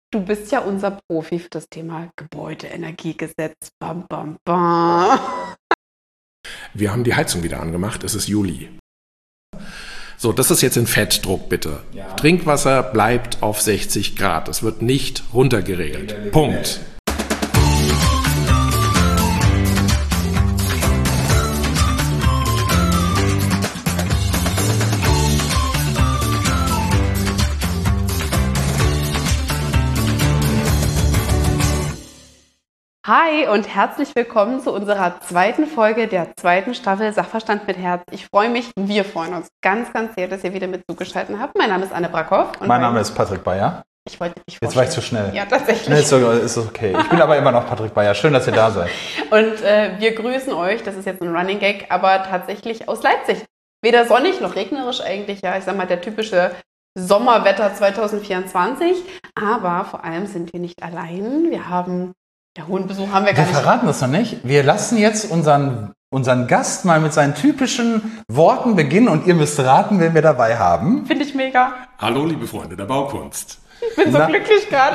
Du bist ja unser Profi für das Thema Gebäudeenergiegesetz. Bam, bam, bam. Wir haben die Heizung wieder angemacht, es ist Juli. So, das ist jetzt in Fettdruck, bitte. Ja. Trinkwasser bleibt auf 60 Grad. Es wird nicht runtergeregelt. Punkt. Hi und herzlich willkommen zu unserer zweiten Folge der zweiten Staffel Sachverstand mit Herz. Ich freue mich, wir freuen uns ganz, ganz sehr, dass ihr wieder mit zugeschaltet habt. Mein Name ist Anne Brackhoff. Und mein Name ist Patrick Bayer. Ich wollte dich vorstellen. Jetzt war ich zu schnell. Ja, tatsächlich. Schnell ist okay. Ich bin aber immer noch Patrick Bayer. Schön, dass ihr da seid. Und wir grüßen euch, das ist jetzt ein Running Gag, aber tatsächlich aus Leipzig. Weder sonnig noch regnerisch eigentlich, ja, ich sag mal, der typische Sommerwetter 2024. Aber vor allem sind wir nicht allein. Wir haben... Ja, hohen Besuch haben wir gar nicht. Wir verraten das noch nicht. Wir lassen jetzt unseren Gast mal mit seinen typischen Worten beginnen und ihr müsst raten, wen wir dabei haben. Finde ich mega. Hallo, liebe Freunde der Baukunst. Ich bin so glücklich gerade.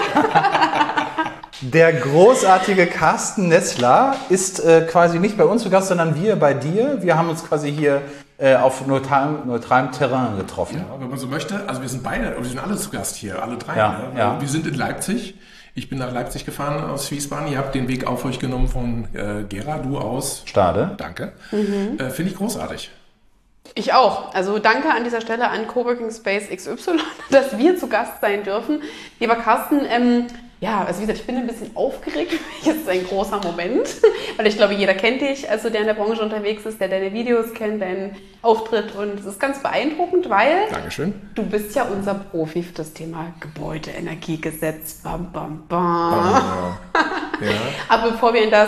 Der großartige Carsten Nessler ist quasi nicht bei uns zu Gast, sondern wir bei dir. Wir haben uns quasi hier auf neutralem Terrain getroffen. Ja, wenn man so möchte. Also wir sind alle zu Gast hier, alle drei. Ja, ne? ja. Wir sind in Leipzig. Ich bin nach Leipzig gefahren aus Wiesbaden. Ihr habt den Weg auf euch genommen von Gera, du aus Stade. Danke. Finde ich großartig. Ich auch. Also danke an dieser Stelle an Coworking Space XY, dass wir zu Gast sein dürfen. Lieber Carsten, also wie gesagt, ich bin ein bisschen aufgeregt. Jetzt ist ein großer Moment, weil ich glaube, jeder kennt dich, also der in der Branche unterwegs ist, der deine Videos kennt, deinen Auftritt, und es ist ganz beeindruckend, weil Dankeschön. Du bist ja unser Profi für das Thema Gebäudeenergiegesetz. Bam, bam, bam. Ja. Aber bevor wir in das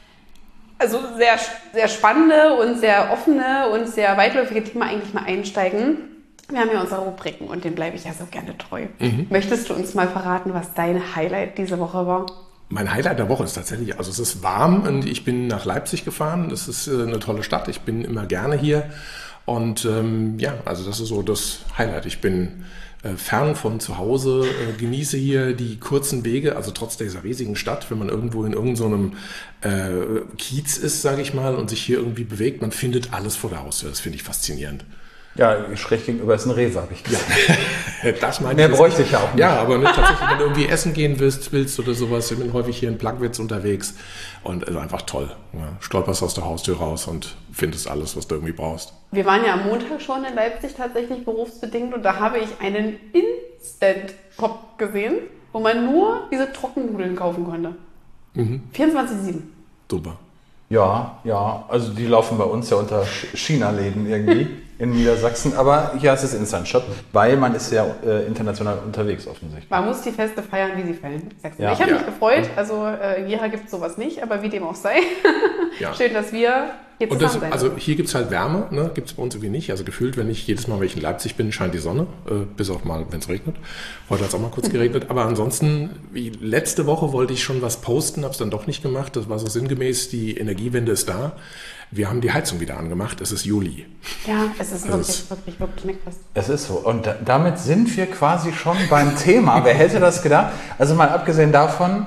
sehr, sehr spannende und sehr offene und sehr weitläufige Thema eigentlich mal einsteigen, wir haben ja unsere Rubriken und denen bleibe ich ja so gerne treu. Möchtest du uns mal verraten, was dein Highlight diese Woche war? Mein Highlight der Woche ist tatsächlich, also es ist warm und ich bin nach Leipzig gefahren. Das ist eine tolle Stadt, ich bin immer gerne hier. Und also das ist so das Highlight. Ich bin fern von zu Hause, genieße hier die kurzen Wege, also trotz dieser riesigen Stadt, wenn man irgendwo in irgendeinem Kiez ist, sage ich mal, und sich hier irgendwie bewegt, man findet alles vor der Haustür. Das finde ich faszinierend. Ja, schräg gegenüber ist ein Rewe, habe ich gesagt. Ja, das meine Mehr bräuchte ich ja auch nicht. Ja, aber tatsächlich, wenn du irgendwie essen gehen willst oder sowas, ich bin häufig hier in Plagwitz unterwegs und es ist einfach toll. Ja, stolperst aus der Haustür raus und findest alles, was du irgendwie brauchst. Wir waren ja am Montag schon in Leipzig tatsächlich berufsbedingt und da habe ich einen Instant-Pop gesehen, wo man nur diese Trockennudeln kaufen konnte. 24/7. Super. Ja, also die laufen bei uns ja unter China-Läden irgendwie in Niedersachsen, aber hier heißt es Instant Shop, weil man ist ja international unterwegs offensichtlich. Man muss die Feste feiern, wie sie fallen. Ja. Ich habe mich gefreut, also in Gera gibt es sowas nicht, aber wie dem auch sei. Ja. Schön, dass wir hier zusammen sein. Also hier gibt es halt Wärme, ne? Gibt es bei uns irgendwie nicht. Also gefühlt, wenn ich jedes Mal, wenn ich in Leipzig bin, scheint die Sonne, bis auch mal, wenn es regnet. Heute hat es auch mal kurz geregnet, aber ansonsten, wie letzte Woche wollte ich schon was posten, habe es dann doch nicht gemacht. Das war so sinngemäß, die Energiewende ist da. Wir haben die Heizung wieder angemacht, es ist Juli. Ja, es ist wirklich knickfest. Es ist so. Und damit sind wir quasi schon beim Thema. Wer hätte das gedacht? Also mal abgesehen davon,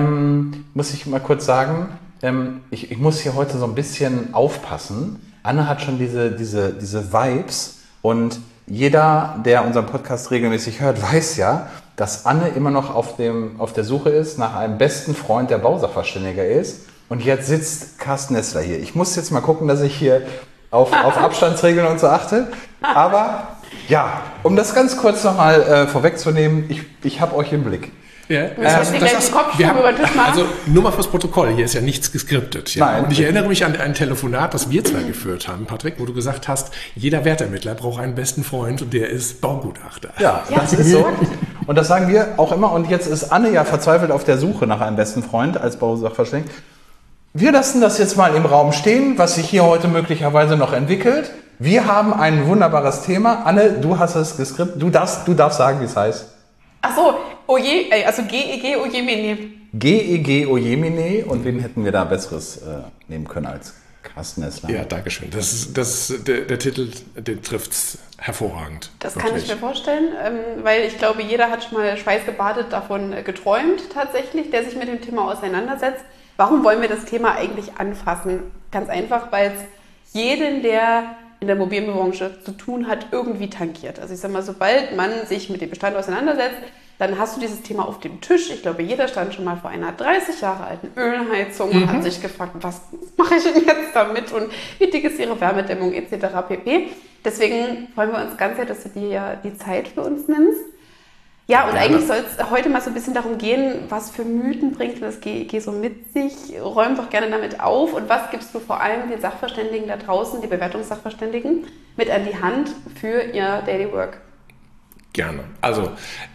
muss ich mal kurz sagen, ich muss hier heute so ein bisschen aufpassen. Anne hat schon diese Vibes und jeder, der unseren Podcast regelmäßig hört, weiß ja, dass Anne immer noch auf der Suche ist nach einem besten Freund, der Bausachverständiger ist. Und jetzt sitzt Carsten Nessler hier. Ich muss jetzt mal gucken, dass ich hier auf Abstandsregeln und so achte. Aber ja, um das ganz kurz nochmal vorwegzunehmen, ich habe euch im Blick. Ja, also nur mal fürs Protokoll, hier ist ja nichts geskriptet. Ja? Nein. Und ich erinnere mich an ein Telefonat, das wir zwei geführt haben, Patrick, wo du gesagt hast, jeder Wertermittler braucht einen besten Freund und der ist Baugutachter. Ja, das ist so. Und das sagen wir auch immer. Und jetzt ist Anne ja verzweifelt auf der Suche nach einem besten Freund als Bausachverständiger. Wir lassen das jetzt mal im Raum stehen, was sich hier heute möglicherweise noch entwickelt. Wir haben ein wunderbares Thema. Anne, du hast es geskriptet. Du darfst sagen, wie es heißt. Ach so, also GEG Ojemine. GEG Ojemine. Und wen hätten wir da Besseres nehmen können als Carsten Essler. Ja, danke schön. Der Titel, den trifft es hervorragend. Das kann ich mir vorstellen, weil ich glaube, jeder hat schon mal schweißgebadet davon geträumt tatsächlich, der sich mit dem Thema auseinandersetzt. Warum wollen wir das Thema eigentlich anfassen? Ganz einfach, weil es jeden, der in der Immobilienbranche zu tun hat, irgendwie tangiert. Also ich sage mal, sobald man sich mit dem Bestand auseinandersetzt, dann hast du dieses Thema auf dem Tisch. Ich glaube, jeder stand schon mal vor einer 30 Jahre alten Ölheizung und hat sich gefragt, was mache ich denn jetzt damit und wie dick ist ihre Wärmedämmung etc. pp. Deswegen freuen wir uns ganz sehr, dass du dir ja die Zeit für uns nimmst. Ja, und eigentlich soll es heute mal so ein bisschen darum gehen, was für Mythen bringt das GEG so mit sich. Räum doch gerne damit auf. Und was gibst du vor allem den Sachverständigen da draußen, die Bewertungssachverständigen, mit an die Hand für ihr Daily Work? Gerne. Also,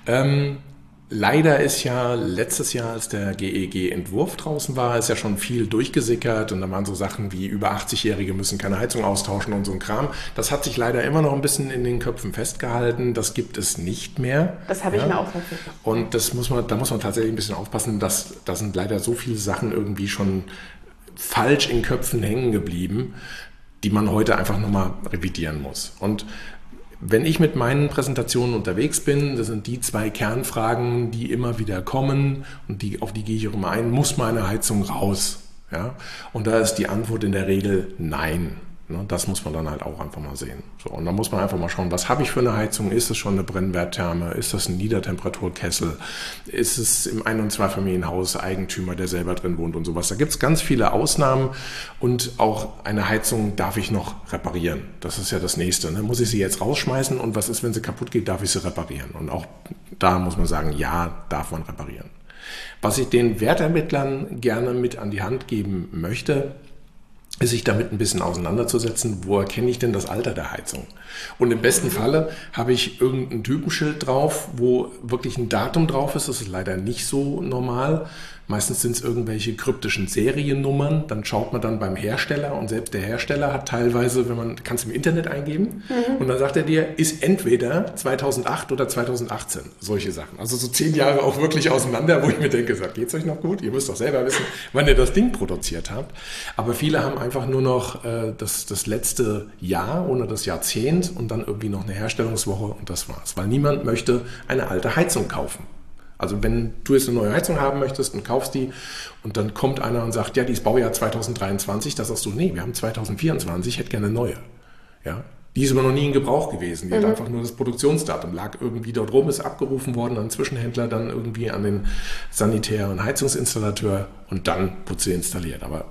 leider ist ja letztes Jahr, als der GEG-Entwurf draußen war, ist ja schon viel durchgesickert und da waren so Sachen wie über 80-Jährige müssen keine Heizung austauschen und so ein Kram. Das hat sich leider immer noch ein bisschen in den Köpfen festgehalten. Das gibt es nicht mehr. Das habe ich mir auch tatsächlich. Und da muss man tatsächlich ein bisschen aufpassen, dass da sind leider so viele Sachen irgendwie schon falsch in Köpfen hängen geblieben, die man heute einfach nochmal revidieren muss. Und wenn ich mit meinen Präsentationen unterwegs bin, das sind die 2 Kernfragen, die immer wieder kommen und auf die gehe ich auch immer ein, muss meine Heizung raus? Ja? Und da ist die Antwort in der Regel nein. Das muss man dann halt auch einfach mal sehen. So, und dann muss man einfach mal schauen, was habe ich für eine Heizung? Ist es schon eine Brennwerttherme? Ist das ein Niedertemperaturkessel? Ist es im Ein- und Zweifamilienhaus Eigentümer, der selber drin wohnt und sowas? Da gibt es ganz viele Ausnahmen und auch eine Heizung darf ich noch reparieren. Das ist ja das Nächste. Ne? Muss ich sie jetzt rausschmeißen und was ist, wenn sie kaputt geht, darf ich sie reparieren? Und auch da muss man sagen, ja, darf man reparieren. Was ich den Wertermittlern gerne mit an die Hand geben möchte, ist sich damit ein bisschen auseinanderzusetzen, wo erkenne ich denn das Alter der Heizung? Und im besten Falle habe ich irgendein Typenschild drauf, wo wirklich ein Datum drauf ist. Das ist leider nicht so normal. Meistens sind es irgendwelche kryptischen Seriennummern. Dann schaut man dann beim Hersteller und selbst der Hersteller hat teilweise, kannst du im Internet eingeben und dann sagt er dir, ist entweder 2008 oder 2018. Solche Sachen. Also so 10 Jahre auch wirklich auseinander, wo ich mir denke, geht's euch noch gut? Ihr müsst doch selber wissen, wann ihr das Ding produziert habt. Aber viele haben einfach nur noch das letzte Jahr ohne das Jahrzehnt und dann irgendwie noch eine Herstellungswoche und das war's. Weil niemand möchte eine alte Heizung kaufen. Also wenn du jetzt eine neue Heizung haben möchtest und kaufst die und dann kommt einer und sagt, ja, die ist Baujahr 2023, da sagst du, nee, wir haben 2024, ich hätte gerne eine neue. Ja? Die ist aber noch nie in Gebrauch gewesen. Die hat einfach nur das Produktionsdatum, lag irgendwie dort rum, ist abgerufen worden an den Zwischenhändler, dann irgendwie an den Sanitär- und Heizungsinstallateur und dann wurde sie installiert. Aber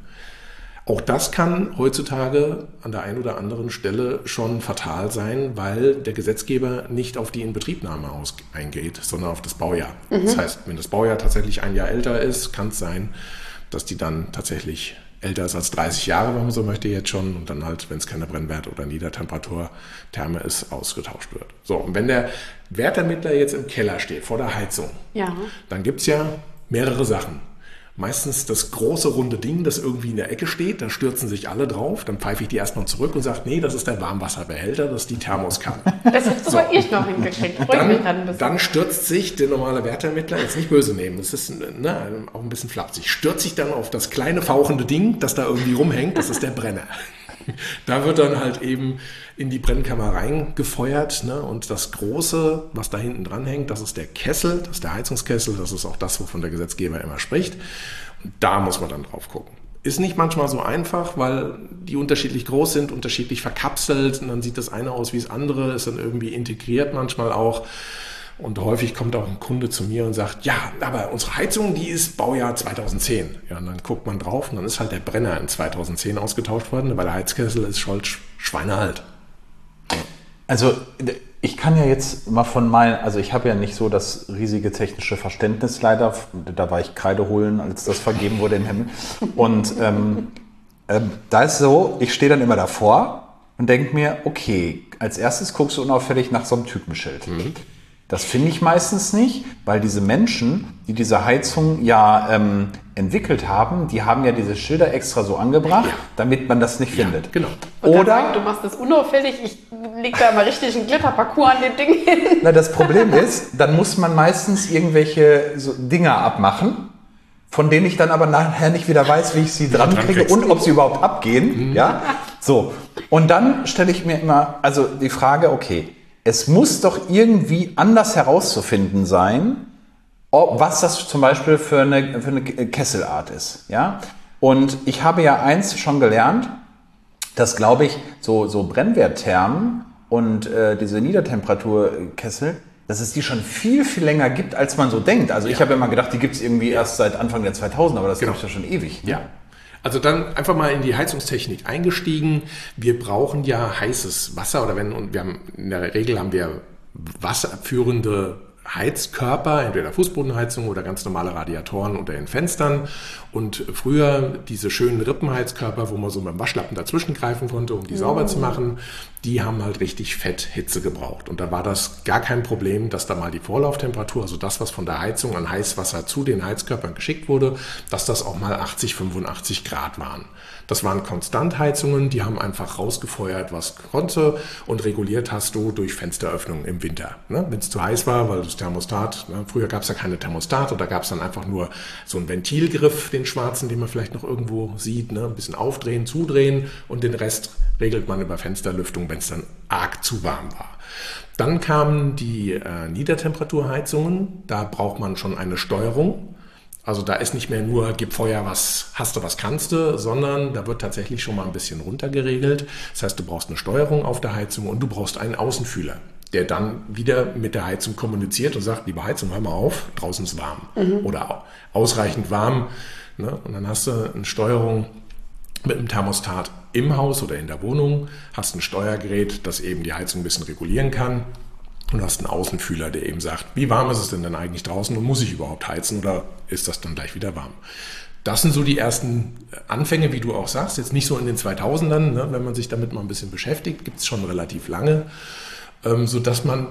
auch das kann heutzutage an der einen oder anderen Stelle schon fatal sein, weil der Gesetzgeber nicht auf die Inbetriebnahme eingeht, sondern auf das Baujahr. Das heißt, wenn das Baujahr tatsächlich ein Jahr älter ist, kann es sein, dass die dann tatsächlich älter ist als 30 Jahre, wenn man so möchte, jetzt schon und dann halt, wenn es keine Brennwert- oder Niedertemperaturtherme ist, ausgetauscht wird. So, und wenn der Wertermittler jetzt im Keller steht, vor der Heizung, dann gibt es ja mehrere Sachen. Meistens das große runde Ding, das irgendwie in der Ecke steht, da stürzen sich alle drauf, dann pfeife ich die erstmal zurück und sage, nee, das ist der Warmwasserbehälter, das ist die Thermoskanne. Das hätte sogar ich noch hingekriegt. Dann stürzt sich der normale Wertermittler, jetzt nicht böse nehmen, das ist auch ein bisschen flapsig, stürzt sich dann auf das kleine fauchende Ding, das da irgendwie rumhängt, das ist der Brenner. Da wird dann halt eben in die Brennkammer reingefeuert, ne? Und das Große, was da hinten dran hängt, das ist der Kessel, das ist der Heizungskessel, das ist auch das, wovon der Gesetzgeber immer spricht. Und da muss man dann drauf gucken. Ist nicht manchmal so einfach, weil die unterschiedlich groß sind, unterschiedlich verkapselt und dann sieht das eine aus wie das andere, ist dann irgendwie integriert manchmal auch. Und häufig kommt auch ein Kunde zu mir und sagt, ja, aber unsere Heizung, die ist Baujahr 2010. Ja, und dann guckt man drauf und dann ist halt der Brenner in 2010 ausgetauscht worden, weil der Heizkessel ist schon schweinealt. Also ich kann ja jetzt mal also ich habe ja nicht so das riesige technische Verständnis leider, da war ich Kreide holen, als das vergeben wurde im Himmel. Und da ist so, ich stehe dann immer davor und denke mir, okay, als erstes guckst du unauffällig nach so einem Typenschild. Das finde ich meistens nicht, weil diese Menschen, die diese Heizung entwickelt haben, die haben ja diese Schilder extra so angebracht, damit man das nicht findet. Genau. Oder du machst das unauffällig, ich leg da mal richtig einen Glitterparcours an dem Ding hin. Na, das Problem ist, dann muss man meistens irgendwelche so Dinger abmachen von denen ich dann aber nachher nicht wieder weiß, wie ich sie dran kriege und ob sie überhaupt abgehen. Ja, so. Und dann stelle ich mir immer, also die Frage, okay, es muss doch irgendwie anders herauszufinden sein, was das zum Beispiel für eine Kesselart ist. Ja? Und ich habe ja eins schon gelernt, dass, glaube ich, so Brennwertthermen und diese Niedertemperaturkessel, dass es die schon viel, viel länger gibt, als man so denkt. Also ich habe immer gedacht, die gibt es irgendwie erst seit Anfang der 2000, aber das gibt es ja schon ewig. Ne? Ja. Also dann einfach mal in die Heizungstechnik eingestiegen. Wir brauchen ja heißes Wasser in der Regel haben wir wasserführende Heizkörper, entweder Fußbodenheizung oder ganz normale Radiatoren unter den Fenstern. Und früher diese schönen Rippenheizkörper, wo man so mit dem Waschlappen dazwischen greifen konnte, um die sauber zu machen, die haben halt richtig Fetthitze gebraucht. Und da war das gar kein Problem, dass da mal die Vorlauftemperatur, also das, was von der Heizung an Heißwasser zu den Heizkörpern geschickt wurde, dass das auch mal 80, 85 Grad waren. Das waren Konstantheizungen, die haben einfach rausgefeuert, was konnte, und reguliert hast du durch Fensteröffnungen im Winter. Ne? Wenn es zu heiß war, weil das Thermostat, früher gab es ja keine Thermostate, da gab es dann einfach nur so einen Ventilgriff, den schwarzen, den man vielleicht noch irgendwo sieht, ne? Ein bisschen aufdrehen, zudrehen, und den Rest regelt man über Fensterlüftung, wenn es dann arg zu warm war. Dann kamen die Niedertemperaturheizungen, da braucht man schon eine Steuerung. Also da ist nicht mehr nur, gib Feuer, was hast du, was kannst du, sondern da wird tatsächlich schon mal ein bisschen runtergeregelt. Das heißt, du brauchst eine Steuerung auf der Heizung und du brauchst einen Außenfühler, der dann wieder mit der Heizung kommuniziert und sagt, liebe Heizung, hör mal auf, draußen ist warm oder ausreichend warm. Ne? Und dann hast du eine Steuerung mit einem Thermostat im Haus oder in der Wohnung, hast ein Steuergerät, das eben die Heizung ein bisschen regulieren kann. Und du hast einen Außenfühler, der eben sagt, wie warm ist es denn eigentlich draußen und muss ich überhaupt heizen oder ist das dann gleich wieder warm? Das sind so die ersten Anfänge, wie du auch sagst, jetzt nicht so in den 2000ern, ne, wenn man sich damit mal ein bisschen beschäftigt, gibt es schon relativ lange, sodass man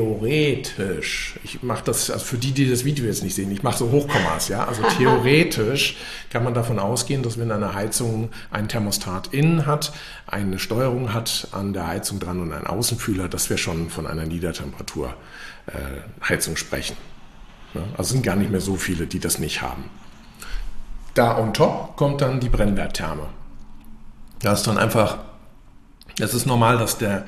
theoretisch, ich mache das, also für die das Video jetzt nicht sehen, ich mache so Hochkommas, ja, also theoretisch kann man davon ausgehen, dass wenn eine Heizung ein Thermostat innen hat, eine Steuerung hat an der Heizung dran und einen Außenfühler, dass wir schon von einer Niedertemperaturheizung sprechen. Ne? Also sind gar nicht mehr so viele, die das nicht haben. Da on top kommt dann die Brennwerttherme. Das ist dann einfach, das ist normal, dass der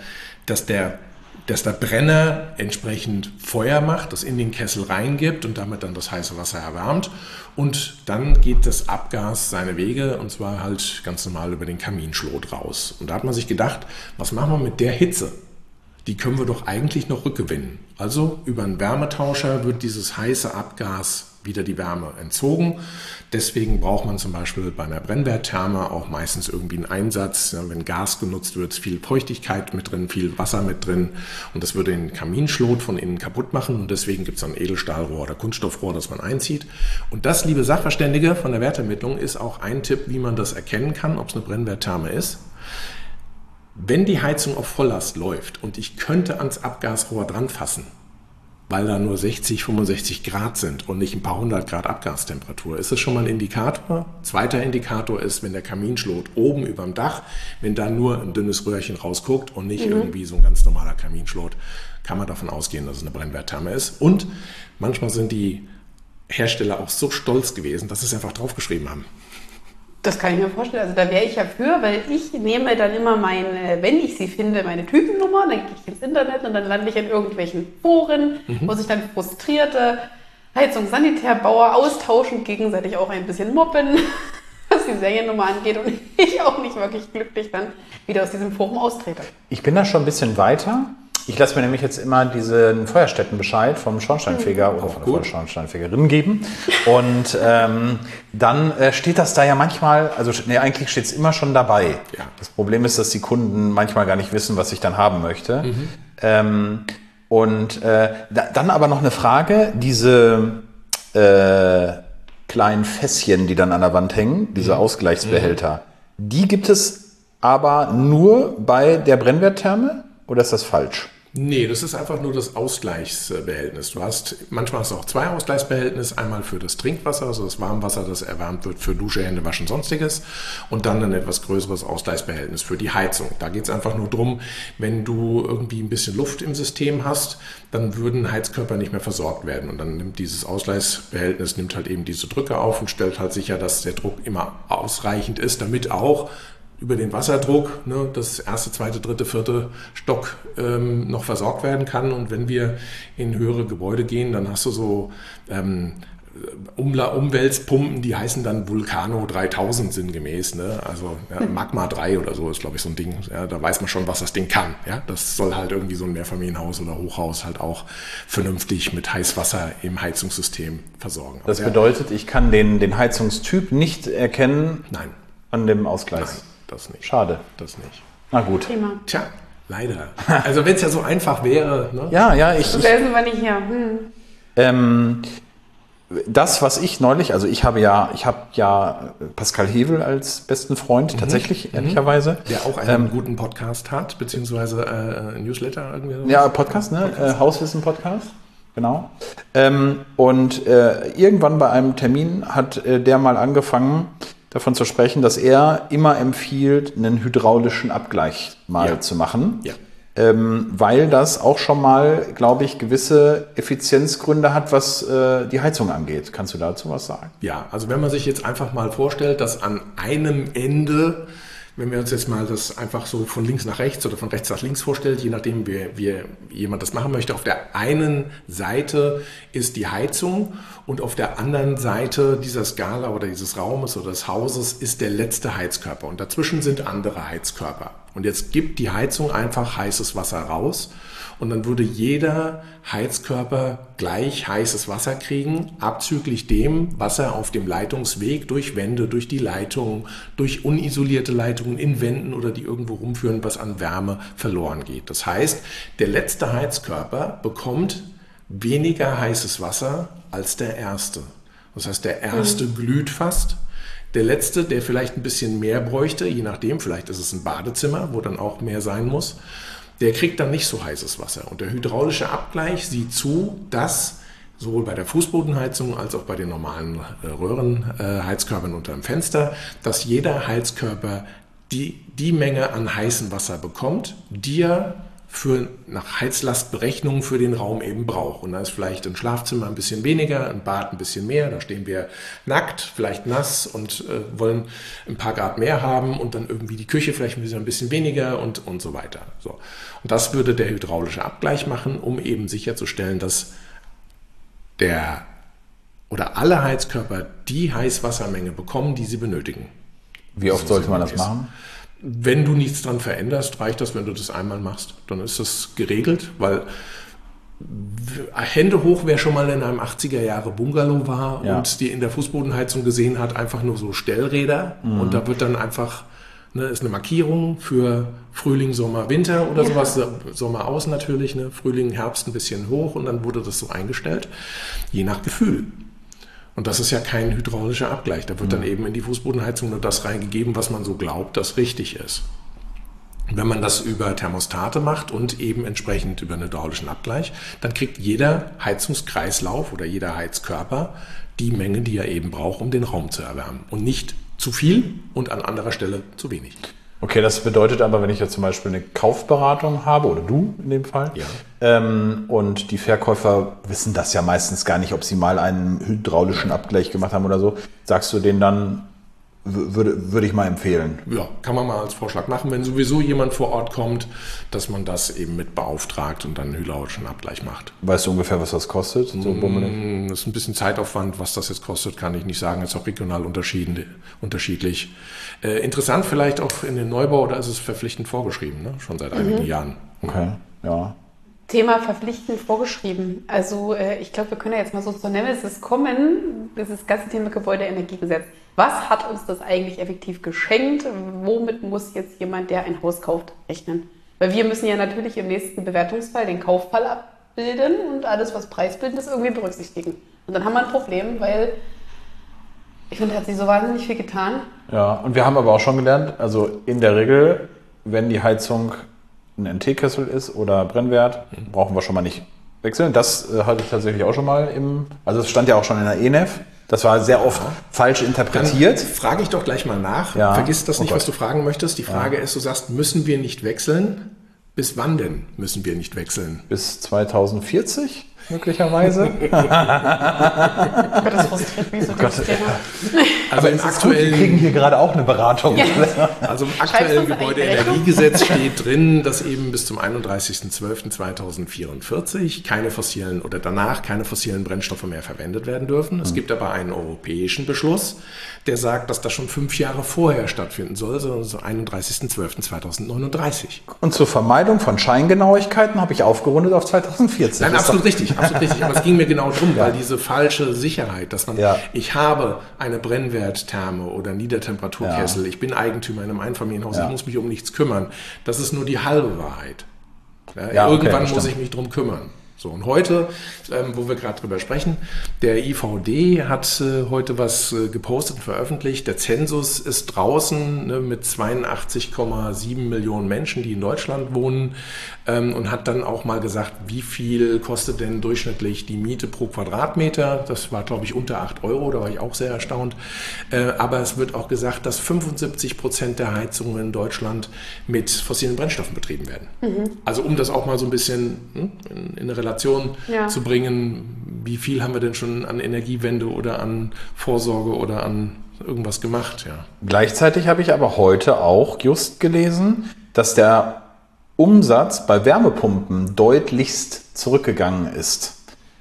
Brenner entsprechend Feuer macht, das in den Kessel reingibt und damit dann das heiße Wasser erwärmt. Und dann geht das Abgas seine Wege, und zwar halt ganz normal über den Kaminschlot raus. Und da hat man sich gedacht, was machen wir mit der Hitze? Die können wir doch eigentlich noch rückgewinnen. Also über einen Wärmetauscher wird dieses heiße Abgas wieder die Wärme entzogen. Deswegen braucht man zum Beispiel bei einer Brennwerttherme auch meistens irgendwie einen Einsatz. Ja, wenn Gas genutzt wird, ist viel Feuchtigkeit mit drin, viel Wasser mit drin, und das würde den Kaminschlot von innen kaputt machen, und deswegen gibt es dann Edelstahlrohr oder Kunststoffrohr, das man einzieht. Und das, liebe Sachverständige von der Wertermittlung, ist auch ein Tipp, wie man das erkennen kann, ob es eine Brennwerttherme ist. Wenn die Heizung auf Volllast läuft und ich könnte ans Abgasrohr dran fassen, weil da nur 60, 65 Grad sind und nicht ein paar 100 Grad Abgastemperatur, ist das schon mal ein Indikator. Zweiter Indikator ist, wenn der Kaminschlot oben über dem Dach, wenn da nur ein dünnes Röhrchen rausguckt und nicht irgendwie so ein ganz normaler Kaminschlot, kann man davon ausgehen, dass es eine Brennwerttherme ist. Und manchmal sind die Hersteller auch so stolz gewesen, dass sie es einfach draufgeschrieben haben. Das kann ich mir vorstellen. Also da wäre ich ja für, weil ich nehme dann immer wenn ich sie finde, meine Typennummer, dann gehe ich ins Internet und dann lande ich in irgendwelchen Foren, wo sich dann frustrierte Heizungsanitärbauer austauschen, gegenseitig auch ein bisschen mobben, was die Seriennummer angeht, und ich auch nicht wirklich glücklich dann wieder aus diesem Forum austrete. Ich bin da schon ein bisschen weiter. Ich lasse mir nämlich jetzt immer diesen Feuerstättenbescheid vom Schornsteinfeger oder von der Schornsteinfegerin geben. Und dann steht das da ja manchmal, eigentlich steht es immer schon dabei. Ja. Das Problem ist, dass die Kunden manchmal gar nicht wissen, was ich dann haben möchte. Dann aber noch eine Frage, diese kleinen Fässchen, die dann an der Wand hängen, diese Ausgleichsbehälter, die gibt es aber nur bei der Brennwerttherme, oder ist das falsch? Nee, das ist einfach nur das Ausgleichsbehältnis. Manchmal hast du auch zwei Ausgleichsbehältnisse. Einmal für das Trinkwasser, also das Warmwasser, das erwärmt wird für Dusche, Hände waschen, sonstiges. Und dann ein etwas größeres Ausgleichsbehältnis für die Heizung. Da geht es einfach nur drum, wenn du irgendwie ein bisschen Luft im System hast, dann würden Heizkörper nicht mehr versorgt werden. Und dann nimmt dieses Ausgleichsbehältnis halt eben diese Drücke auf und stellt halt sicher, dass der Druck immer ausreichend ist, damit auch über den Wasserdruck, das erste, zweite, dritte, vierte Stock noch versorgt werden kann. Und wenn wir in höhere Gebäude gehen, dann hast du so Umwälzpumpen, die heißen dann Vulcano 3000 sinngemäß. Ne? Also Magma 3 oder so ist, glaube ich, so ein Ding. Ja, da weiß man schon, was das Ding kann. Ja? Das soll halt irgendwie so ein Mehrfamilienhaus oder Hochhaus halt auch vernünftig mit Heißwasser im Heizungssystem versorgen. Das bedeutet, ich kann den Heizungstyp nicht erkennen. Nein. An dem Ausgleich. Nein. Das nicht. Schade. Das nicht. Na gut. Thema. Leider. Also wenn es ja so einfach wäre. Ne? Ja, So sind wir nicht hier. Das, was ich neulich, also ich habe ja Pascal Hevel als besten Freund, tatsächlich, ehrlicherweise. Der auch einen guten Podcast hat, beziehungsweise Newsletter irgendwie. So. Ja, Podcast, ne? Hauswissen-Podcast. Genau. Und irgendwann bei einem Termin hat der mal angefangen, davon zu sprechen, dass er immer empfiehlt, einen hydraulischen Abgleich mal zu machen, weil das auch schon mal, glaube ich, gewisse Effizienzgründe hat, was die Heizung angeht. Kannst du dazu was sagen? Ja, also wenn man sich jetzt einfach mal vorstellt, dass an einem Ende, wenn wir uns jetzt mal das einfach so von links nach rechts oder von rechts nach links vorstellt, je nachdem, wie jemand das machen möchte, auf der einen Seite ist die Heizung und auf der anderen Seite dieser Skala oder dieses Raumes oder des Hauses ist der letzte Heizkörper und dazwischen sind andere Heizkörper. Und jetzt gibt die Heizung einfach heißes Wasser raus und dann würde jeder Heizkörper gleich heißes Wasser kriegen, abzüglich dem Wasser auf dem Leitungsweg durch Wände, durch die Leitungen, durch unisolierte Leitungen in Wänden oder die irgendwo rumführen, was an Wärme verloren geht. Das heißt, der letzte Heizkörper bekommt weniger heißes Wasser als der erste. Das heißt, der erste glüht fast. Der letzte, der vielleicht ein bisschen mehr bräuchte, je nachdem, vielleicht ist es ein Badezimmer, wo dann auch mehr sein muss, der kriegt dann nicht so heißes Wasser. Und der hydraulische Abgleich sieht zu, dass sowohl bei der Fußbodenheizung als auch bei den normalen Röhrenheizkörpern unter dem Fenster, dass jeder Heizkörper die Menge an heißem Wasser bekommt, die er nach Heizlastberechnung für den Raum eben braucht. Und da ist vielleicht ein Schlafzimmer ein bisschen weniger, ein Bad ein bisschen mehr, da stehen wir nackt, vielleicht nass und wollen ein paar Grad mehr haben und dann irgendwie die Küche vielleicht ein bisschen weniger und so weiter. So. Und das würde der hydraulische Abgleich machen, um eben sicherzustellen, dass alle Heizkörper die Heißwassermenge bekommen, die sie benötigen. Wie oft sollte man das machen? Wenn du nichts dran veränderst, reicht das, wenn du das einmal machst. Dann ist das geregelt, weil Hände hoch, wer schon mal in einem 80er-Jahre-Bungalow war und die in der Fußbodenheizung gesehen hat, einfach nur so Stellräder. Und da wird dann einfach, ist eine Markierung für Frühling, Sommer, Winter oder sowas. Sommer aus natürlich, Frühling, Herbst ein bisschen hoch und dann wurde das so eingestellt, je nach Gefühl. Und das ist ja kein hydraulischer Abgleich. Da wird dann eben in die Fußbodenheizung nur das reingegeben, was man so glaubt, das richtig ist. Wenn man das über Thermostate macht und eben entsprechend über einen hydraulischen Abgleich, dann kriegt jeder Heizungskreislauf oder jeder Heizkörper die Menge, die er eben braucht, um den Raum zu erwärmen. Und nicht zu viel und an anderer Stelle zu wenig. Okay, das bedeutet aber, wenn ich jetzt zum Beispiel eine Kaufberatung habe, oder du in dem Fall, und die Verkäufer wissen das ja meistens gar nicht, ob sie mal einen hydraulischen Abgleich gemacht haben oder so, sagst du denen dann, würde ich mal empfehlen. Ja, kann man mal als Vorschlag machen, wenn sowieso jemand vor Ort kommt, dass man das eben mit beauftragt und dann einen hydraulischen Abgleich macht. Weißt du ungefähr, was das kostet? So das ist ein bisschen Zeitaufwand. Was das jetzt kostet, kann ich nicht sagen. Ist auch regional unterschiedlich. Interessant vielleicht auch in den Neubau, da ist es verpflichtend vorgeschrieben, schon seit einigen Jahren. Okay, ja. Thema verpflichtend vorgeschrieben. Also ich glaube, wir können ja jetzt mal so zur Nemesis kommen. Das ist das ganze Thema Gebäudeenergiegesetz. Was hat uns das eigentlich effektiv geschenkt? Womit muss jetzt jemand, der ein Haus kauft, rechnen? Weil wir müssen ja natürlich im nächsten Bewertungsfall den Kauffall abbilden und alles, was preisbildend ist, irgendwie berücksichtigen. Und dann haben wir ein Problem, weil ich finde, hat sich so wahnsinnig viel getan. Ja, und wir haben aber auch schon gelernt, also in der Regel, wenn die Heizung ein NT-Kessel ist oder Brennwert, brauchen wir schon mal nicht wechseln. Das hatte ich tatsächlich auch schon mal also es stand ja auch schon in der ENEF. Das war sehr oft falsch interpretiert. Dann frage ich doch gleich mal nach. Ja. Vergiss das nicht, was du fragen möchtest. Die Frage ist, du sagst, müssen wir nicht wechseln? Bis wann denn müssen wir nicht wechseln? Bis 2040 möglicherweise. Das frustriert mich so das Thema. Also im aktuellen, wir kriegen hier gerade auch eine Beratung. Ja. Also im aktuellen Gebäudeenergiegesetz steht drin, dass eben bis zum 31.12.2044 keine fossilen oder danach keine fossilen Brennstoffe mehr verwendet werden dürfen. Es gibt aber einen europäischen Beschluss, der sagt, dass das schon 5 Jahre vorher stattfinden soll, sondern so 31.12.2039. Und zur Vermeidung von Scheingenauigkeiten habe ich aufgerundet auf 2040. Nein, absolut richtig. Absolut richtig. Aber es ging mir genau drum, weil diese falsche Sicherheit, dass man, ich habe eine Brennwerttherme oder Niedertemperaturkessel, ich bin Eigentümer in einem Einfamilienhaus, ich muss mich um nichts kümmern. Das ist nur die halbe Wahrheit. Irgendwann muss ich mich drum kümmern. So, und heute, wo wir gerade drüber sprechen, der IVD hat heute was gepostet und veröffentlicht. Der Zensus ist draußen mit 82,7 Millionen Menschen, die in Deutschland wohnen, und hat dann auch mal gesagt, wie viel kostet denn durchschnittlich die Miete pro Quadratmeter. Das war, glaube ich, unter 8 Euro, da war ich auch sehr erstaunt. Aber es wird auch gesagt, dass 75% der Heizungen in Deutschland mit fossilen Brennstoffen betrieben werden. Also um das auch mal so ein bisschen in eine Relation zu bringen, wie viel haben wir denn schon an Energiewende oder an Vorsorge oder an irgendwas gemacht. Ja. Gleichzeitig habe ich aber heute auch just gelesen, dass der Umsatz bei Wärmepumpen deutlichst zurückgegangen ist.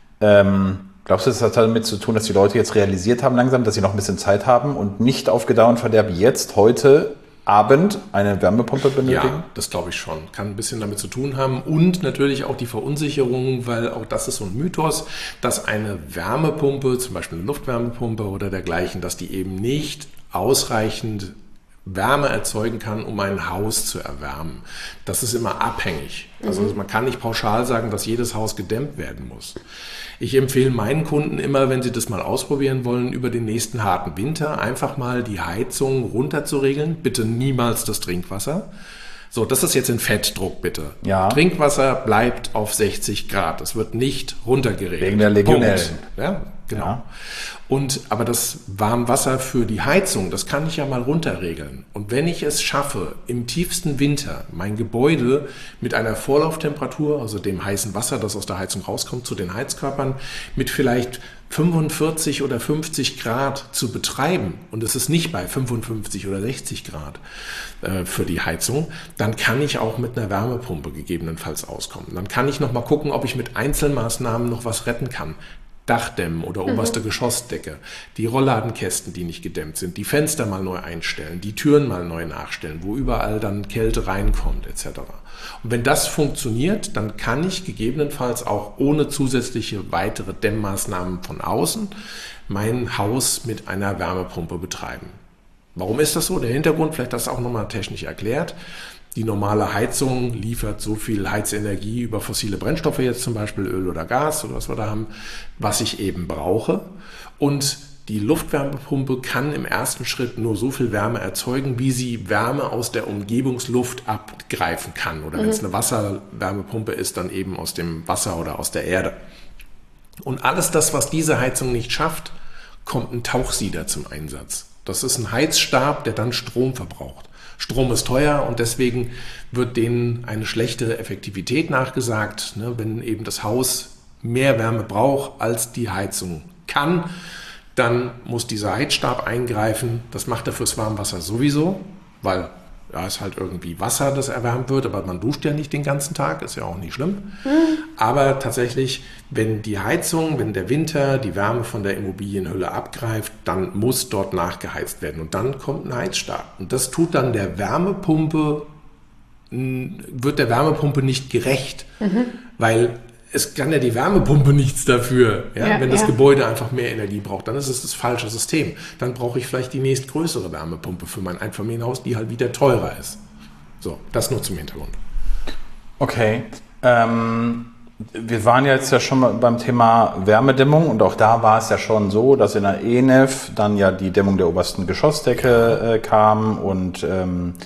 Glaubst du, das hat damit zu tun, dass die Leute jetzt realisiert haben langsam, dass sie noch ein bisschen Zeit haben und nicht auf Gedeih und Verderb jetzt heute Abend eine Wärmepumpe benötigen? Ja, das glaube ich schon. Kann ein bisschen damit zu tun haben. Und natürlich auch die Verunsicherung, weil auch das ist so ein Mythos, dass eine Wärmepumpe, zum Beispiel eine Luftwärmepumpe oder dergleichen, dass die eben nicht ausreichend Wärme erzeugen kann, um ein Haus zu erwärmen. Das ist immer abhängig. Also man kann nicht pauschal sagen, dass jedes Haus gedämmt werden muss. Ich empfehle meinen Kunden immer, wenn sie das mal ausprobieren wollen, über den nächsten harten Winter einfach mal die Heizung runterzuregeln. Bitte niemals das Trinkwasser. So, das ist jetzt in Fettdruck, bitte. Ja. Trinkwasser bleibt auf 60 Grad. Es wird nicht runtergeregelt. Wegen der Legionellen. Punkt. Ja, genau. Ja. Aber das Warmwasser für die Heizung, das kann ich ja mal runterregeln. Und wenn ich es schaffe, im tiefsten Winter mein Gebäude mit einer Vorlauftemperatur, also dem heißen Wasser, das aus der Heizung rauskommt, zu den Heizkörpern, mit vielleicht 45 oder 50 Grad zu betreiben, und es ist nicht bei 55 oder 60 Grad für die Heizung, dann kann ich auch mit einer Wärmepumpe gegebenenfalls auskommen. Dann kann ich noch mal gucken, ob ich mit Einzelmaßnahmen noch was retten kann. Dachdämmen oder oberste Geschossdecke, die Rollladenkästen, die nicht gedämmt sind, die Fenster mal neu einstellen, die Türen mal neu nachstellen, wo überall dann Kälte reinkommt etc. Und wenn das funktioniert, dann kann ich gegebenenfalls auch ohne zusätzliche weitere Dämmmaßnahmen von außen mein Haus mit einer Wärmepumpe betreiben. Warum ist das so? Der Hintergrund, vielleicht das auch nochmal technisch erklärt. Die normale Heizung liefert so viel Heizenergie über fossile Brennstoffe, jetzt zum Beispiel Öl oder Gas oder was wir da haben, was ich eben brauche. Und die Luftwärmepumpe kann im ersten Schritt nur so viel Wärme erzeugen, wie sie Wärme aus der Umgebungsluft abgreifen kann. Oder wenn es eine Wasserwärmepumpe ist, dann eben aus dem Wasser oder aus der Erde. Und alles das, was diese Heizung nicht schafft, kommt ein Tauchsieder zum Einsatz. Das ist ein Heizstab, der dann Strom verbraucht. Strom ist teuer und deswegen wird denen eine schlechte Effektivität nachgesagt. Wenn eben das Haus mehr Wärme braucht, als die Heizung kann, dann muss dieser Heizstab eingreifen. Das macht er fürs Warmwasser sowieso, weil es halt irgendwie Wasser, das erwärmt wird, aber man duscht ja nicht den ganzen Tag, ist ja auch nicht schlimm. Aber tatsächlich, wenn die Heizung, wenn der Winter die Wärme von der Immobilienhülle abgreift, dann muss dort nachgeheizt werden und dann kommt ein Heizstab. Und das tut dann wird der Wärmepumpe nicht gerecht, weil es kann ja die Wärmepumpe nichts dafür. Wenn das Gebäude einfach mehr Energie braucht, dann ist es das falsche System. Dann brauche ich vielleicht die nächstgrößere Wärmepumpe für mein Einfamilienhaus, die halt wieder teurer ist. So, das nur zum Hintergrund. Okay. Wir waren jetzt ja schon mal beim Thema Wärmedämmung und auch da war es ja schon so, dass in der ENEF dann ja die Dämmung der obersten Geschossdecke kam und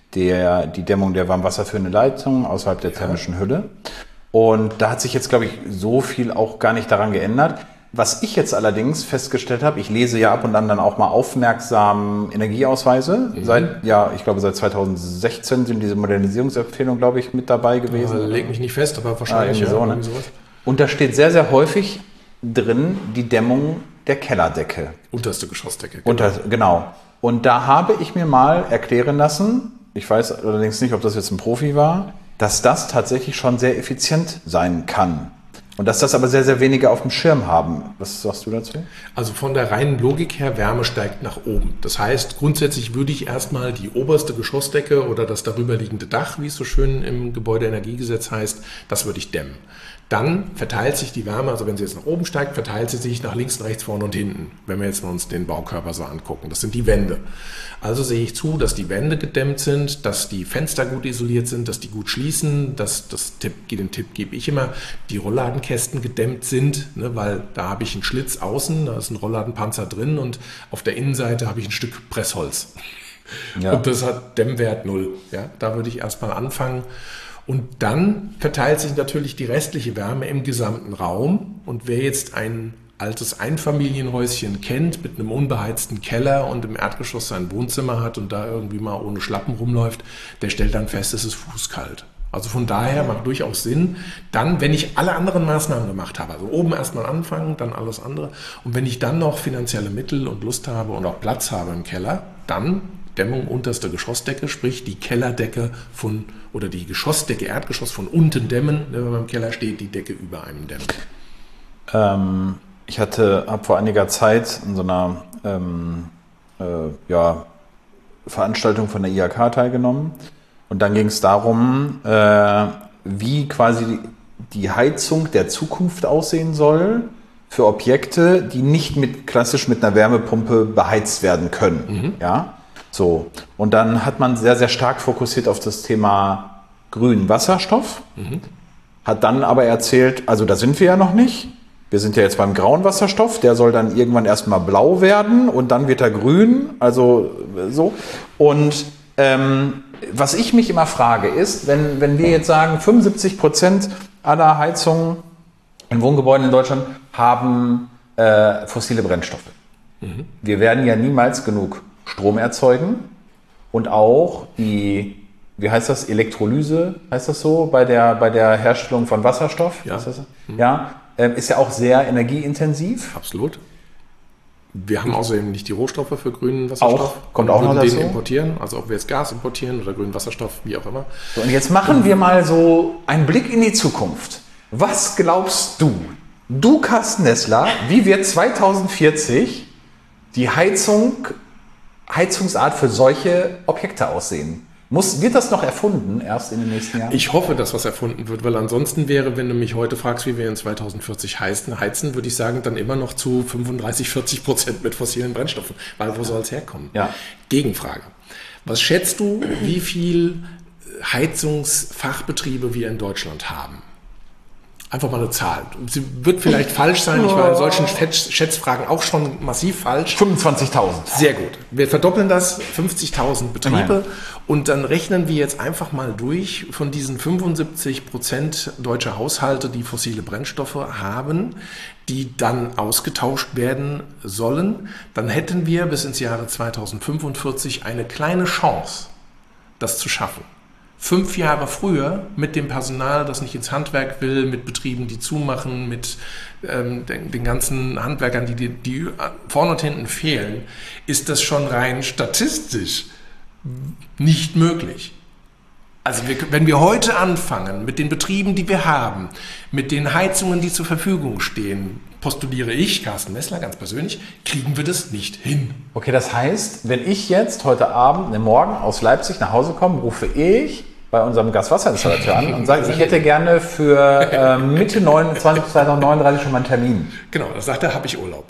die Dämmung der warmwasserführenden Leitung außerhalb der thermischen Hülle. Und da hat sich jetzt, glaube ich, so viel auch gar nicht daran geändert. Was ich jetzt allerdings festgestellt habe, ich lese ja ab und an dann auch mal aufmerksam Energieausweise. Ich glaube seit 2016 sind diese Modernisierungsempfehlungen, glaube ich, mit dabei gewesen. Leg mich nicht fest, aber wahrscheinlich irgendwie sowas. Und da steht sehr, sehr häufig drin die Dämmung der Kellerdecke. Unterste Geschossdecke. Genau. Und da habe ich mir mal erklären lassen, ich weiß allerdings nicht, ob das jetzt ein Profi war, dass das tatsächlich schon sehr effizient sein kann. Und dass das aber sehr, sehr wenige auf dem Schirm haben. Was sagst du dazu? Also von der reinen Logik her, Wärme steigt nach oben. Das heißt, grundsätzlich würde ich erstmal die oberste Geschossdecke oder das darüberliegende Dach, wie es so schön im Gebäudeenergiegesetz heißt, das würde ich dämmen. Dann verteilt sich die Wärme, also wenn sie jetzt nach oben steigt, verteilt sie sich nach links, rechts, vorne und hinten. Wenn wir jetzt mal uns den Baukörper so angucken. Das sind die Wände. Also sehe ich zu, dass die Wände gedämmt sind, dass die Fenster gut isoliert sind, dass die gut schließen, den Tipp gebe ich immer, die Rollladenkästen gedämmt sind, ne, weil da habe ich einen Schlitz außen, da ist ein Rollladenpanzer drin und auf der Innenseite habe ich ein Stück Pressholz. Ja. Und das hat Dämmwert 0. Ja, da würde ich erstmal anfangen. Und dann verteilt sich natürlich die restliche Wärme im gesamten Raum. Und wer jetzt ein altes Einfamilienhäuschen kennt, mit einem unbeheizten Keller und im Erdgeschoss sein Wohnzimmer hat und da irgendwie mal ohne Schlappen rumläuft, der stellt dann fest, es ist fußkalt. Also von daher macht durchaus Sinn, dann, wenn ich alle anderen Maßnahmen gemacht habe, also oben erstmal anfangen, dann alles andere. Und wenn ich dann noch finanzielle Mittel und Lust habe und auch Platz habe im Keller, dann Dämmung unterste Geschossdecke, sprich die Kellerdecke oder die Geschossdecke, Erdgeschoss von unten dämmen, wenn man im Keller steht, die Decke über einem dämmen. Ich habe vor einiger Zeit in so einer Veranstaltung von der IHK teilgenommen und dann ging es darum, wie quasi die Heizung der Zukunft aussehen soll für Objekte, die nicht klassisch mit einer Wärmepumpe beheizt werden können. Ja? So. Und dann hat man sehr, sehr stark fokussiert auf das Thema grünen Wasserstoff, hat dann aber erzählt, also da sind wir ja noch nicht. Wir sind ja jetzt beim grauen Wasserstoff, der soll dann irgendwann erstmal blau werden und dann wird er grün, also so. Und was ich mich immer frage ist, wenn wir jetzt sagen, 75% aller Heizungen in Wohngebäuden in Deutschland haben fossile Brennstoffe. Wir werden ja niemals genug Strom erzeugen und auch die, wie heißt das, Elektrolyse, heißt das so, bei der Herstellung von Wasserstoff? Ja. Ist das? Ja. Ist ja auch sehr energieintensiv. Absolut. Wir haben außerdem nicht die Rohstoffe für grünen Wasserstoff. Kommt auch noch dazu. Den importieren, also ob wir jetzt Gas importieren oder grünen Wasserstoff, wie auch immer. So, und jetzt machen wir mal so einen Blick in die Zukunft. Was glaubst du, Carsten Nessler, wie wird 2040 die Heizungsart für solche Objekte aussehen? Wird das noch erfunden, erst in den nächsten Jahren? Ich hoffe, dass was erfunden wird, weil ansonsten wäre, wenn du mich heute fragst, wie wir in 2040 heizen, würde ich sagen, dann immer noch zu 35-40% mit fossilen Brennstoffen. Weil wo soll es herkommen? Ja. Gegenfrage. Was schätzt du, wie viel Heizungsfachbetriebe wir in Deutschland haben? Einfach mal eine Zahl. Sie wird vielleicht falsch sein. Ich war in solchen Schätzfragen auch schon massiv falsch. 25.000. Sehr gut. Wir verdoppeln das, 50.000 Betriebe. Und dann rechnen wir jetzt einfach mal durch von diesen 75% deutscher Haushalte, die fossile Brennstoffe haben, die dann ausgetauscht werden sollen. Dann hätten wir bis ins Jahre 2045 eine kleine Chance, das zu schaffen. 5 Jahre früher mit dem Personal, das nicht ins Handwerk will, mit Betrieben, die zumachen, mit den ganzen Handwerkern, die vorne und hinten fehlen, ist das schon rein statistisch nicht möglich. Also wenn wir heute anfangen mit den Betrieben, die wir haben, mit den Heizungen, die zur Verfügung stehen, postuliere ich, Carsten Nessler ganz persönlich, kriegen wir das nicht hin. Okay, das heißt, wenn ich jetzt heute Abend, morgen aus Leipzig nach Hause komme, rufe ich bei unserem Gaswasserinstallateur an und sage, ich hätte gerne für Mitte 2039 schon mal einen Termin. Genau, da sagt er, habe ich Urlaub.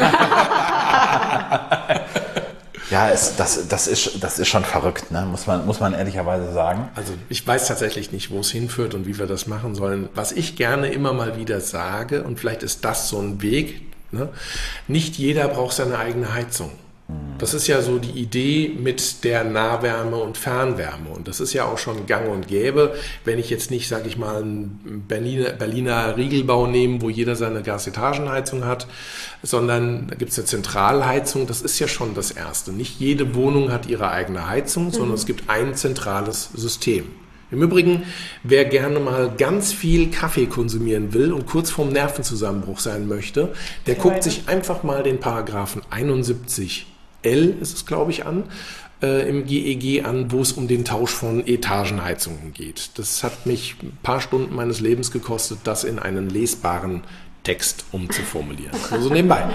Ja, das ist schon verrückt, ne? Muss man ehrlicherweise sagen. Also ich weiß tatsächlich nicht, wo es hinführt und wie wir das machen sollen. Was ich gerne immer mal wieder sage, und vielleicht ist das so ein Weg, ne? Nicht jeder braucht seine eigene Heizung. das ist ja so die Idee mit der Nahwärme und Fernwärme. Und das ist ja auch schon gang und gäbe, wenn ich jetzt nicht, sage ich mal, einen Berliner Riegelbau nehme, wo jeder seine Gasetagenheizung hat, sondern da gibt es eine Zentralheizung. Das ist ja schon das Erste. Nicht jede Wohnung hat ihre eigene Heizung, sondern es gibt ein zentrales System. Im Übrigen, wer gerne mal ganz viel Kaffee konsumieren will und kurz vorm Nervenzusammenbruch sein möchte, der guckt sich einfach mal den Paragraphen 71L, ist es glaube ich, an, im GEG an, wo es um den Tausch von Etagenheizungen geht. Das hat mich ein paar Stunden meines Lebens gekostet, das in einen lesbaren Text umzuformulieren. Also nebenbei.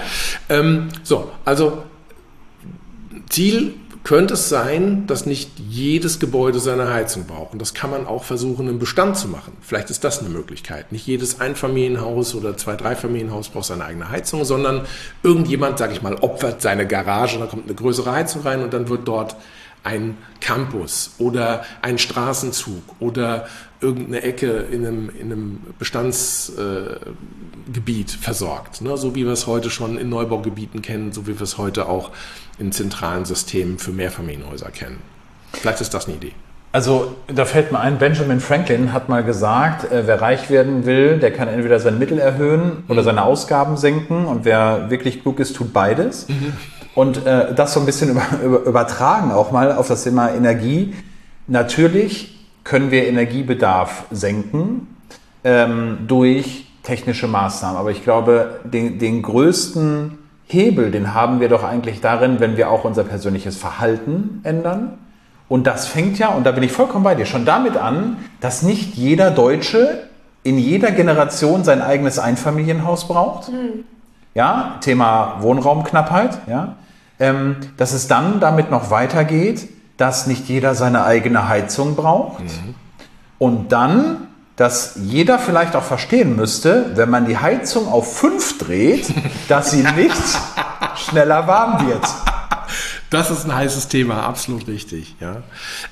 Also Ziel könnte es sein, dass nicht jedes Gebäude seine Heizung braucht. Und das kann man auch versuchen, im Bestand zu machen. Vielleicht ist das eine Möglichkeit. Nicht jedes Einfamilienhaus oder 2-3-Familienhaus braucht seine eigene Heizung, sondern irgendjemand, sage ich mal, opfert seine Garage, da kommt eine größere Heizung rein und dann wird dort ein Campus oder ein Straßenzug oder irgendeine Ecke in einem Bestandsgebiet versorgt. Ne? So wie wir es heute schon in Neubaugebieten kennen, so wie wir es heute auch in zentralen Systemen für Mehrfamilienhäuser kennen. Vielleicht ist das eine Idee. Also da fällt mir ein, Benjamin Franklin hat mal gesagt, wer reich werden will, der kann entweder seine Mittel erhöhen oder seine Ausgaben senken und wer wirklich klug ist, tut beides. Und das so ein bisschen übertragen auch mal auf das Thema Energie. Natürlich können wir Energiebedarf senken durch technische Maßnahmen. Aber ich glaube, den größten Hebel, den haben wir doch eigentlich darin, wenn wir auch unser persönliches Verhalten ändern. Und das fängt ja, und da bin ich vollkommen bei dir, schon damit an, dass nicht jeder Deutsche in jeder Generation sein eigenes Einfamilienhaus braucht. Ja, Thema Wohnraumknappheit, ja. Dass es dann damit noch weitergeht, dass nicht jeder seine eigene Heizung braucht. Und dann, dass jeder vielleicht auch verstehen müsste, wenn man die Heizung auf 5 dreht, dass sie nicht schneller warm wird. Das ist ein heißes Thema, absolut richtig. Ja.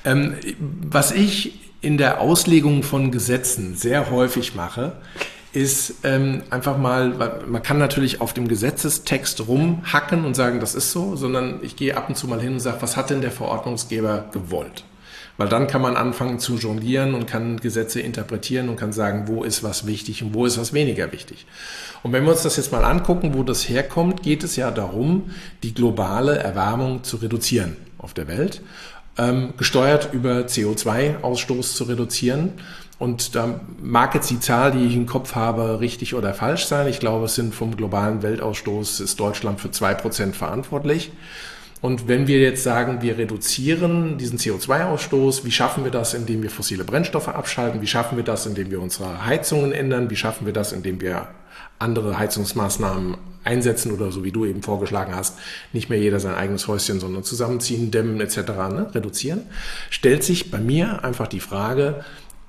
Was ich in der Auslegung von Gesetzen sehr häufig mache, ist einfach mal, man kann natürlich auf dem Gesetzestext rumhacken und sagen, das ist so, sondern ich gehe ab und zu mal hin und sage, was hat denn der Verordnungsgeber gewollt? Weil dann kann man anfangen zu jonglieren und kann Gesetze interpretieren und kann sagen, wo ist was wichtig und wo ist was weniger wichtig. Und wenn wir uns das jetzt mal angucken, wo das herkommt, geht es ja darum, die globale Erwärmung zu reduzieren auf der Welt, gesteuert über CO2-Ausstoß zu reduzieren. Und da mag jetzt die Zahl, die ich im Kopf habe, richtig oder falsch sein. Ich glaube, es sind vom globalen Weltausstoß, ist Deutschland für 2% verantwortlich. Und wenn wir jetzt sagen, wir reduzieren diesen CO2-Ausstoß, wie schaffen wir das, indem wir fossile Brennstoffe abschalten? Wie schaffen wir das, indem wir unsere Heizungen ändern? Wie schaffen wir das, indem wir andere Heizungsmaßnahmen einsetzen oder so wie du eben vorgeschlagen hast, nicht mehr jeder sein eigenes Häuschen, sondern zusammenziehen, dämmen etc., reduzieren? Stellt sich bei mir einfach die Frage,